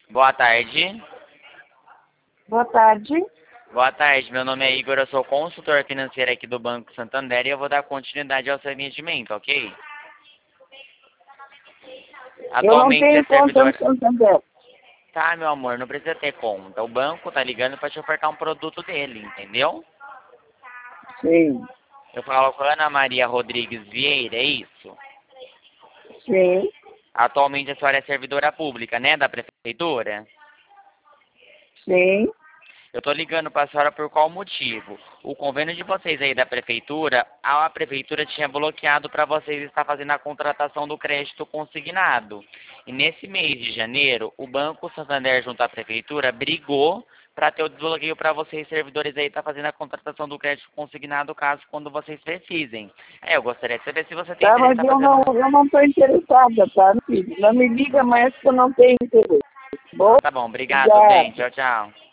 Boa tarde. Boa tarde. Boa tarde, meu nome é Igor, eu sou consultor financeiro aqui do Banco Santander e eu vou dar continuidade ao seu atendimento, ok? Eu não Atualmente você tenho é conta no servidor... Santander. Tá, meu amor, não precisa ter conta. O banco tá ligando pra te ofertar um produto dele, entendeu? Sim, Eu falo com a Ana Maria Rodrigues Vieira, é isso? sim, Atualmente a senhora é servidora pública, né, da prefeitura? sim. Eu tô ligando pra senhora por qual motivo? O convênio de vocês aí da prefeitura, a prefeitura tinha bloqueado para vocês estar fazendo a contratação do crédito consignado. E nesse mês de janeiro, o Banco Santander junto à prefeitura brigou para ter o desbloqueio para vocês servidores aí estar fazendo a contratação do crédito consignado caso quando vocês precisem. Eu gostaria de saber se você tem Tá, interesse mas em estar fazendo... eu não estou interessada, tá, filho? Não me liga mais que eu não tenho interesse. Bom, Tá bom, obrigado, bem, obrigada. tchau, tchau.